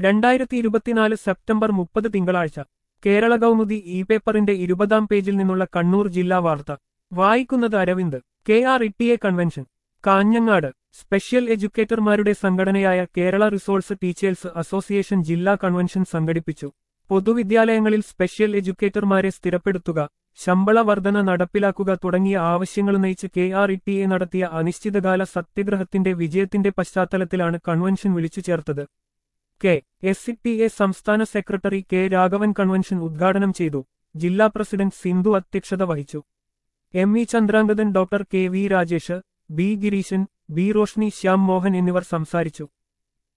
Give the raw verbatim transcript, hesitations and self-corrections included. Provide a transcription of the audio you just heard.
രണ്ടായിരത്തി ഇരുപത്തിനാല് സെപ്റ്റംബർ മുപ്പത് തിങ്കളാഴ്ച കേരള കൗമുദി ഇ പേപ്പറിന്റെ ഇരുപതാം പേജിൽ നിന്നുള്ള കണ്ണൂർ ജില്ലാ വാർത്ത വായിക്കുന്നത് Aravind. K R E T A convention Kanhangad. Special എഡ്യൂക്കേറ്റർമാരുടെ സംഘടനയായ കേരള റിസോഴ്സ് ടീച്ചേഴ്സ് അസോസിയേഷൻ ജില്ലാ കൺവെൻഷൻ സംഘടിപ്പിച്ചു. പൊതുവിദ്യാലയങ്ങളിൽ സ്പെഷ്യൽ എഡ്യൂക്കേറ്റർമാരെ സ്ഥിരപ്പെടുത്തുക, ശമ്പള വർധന നടപ്പിലാക്കുക തുടങ്ങിയ ആവശ്യങ്ങളുന്നയിച്ച് K R E T A നടത്തിയ അനിശ്ചിതകാല സത്യഗ്രഹത്തിന്റെ വിജയത്തിന്റെ പശ്ചാത്തലത്തിലാണ് കൺവെൻഷൻ വിളിച്ചു ചേർത്തത്. K S E T A സംസ്ഥാന സെക്രട്ടറി കെ രാഘവൻ കൺവെൻഷൻ ഉദ്ഘാടനം ചെയ്തു. ജില്ലാ പ്രസിഡന്റ് സിന്ധു അധ്യക്ഷത വഹിച്ചു. M E Chandrangathan, doctor K V Rajesh, B Gireesan, B Roshni, Shyam Mohan എന്നിവർ സംസാരിച്ചു.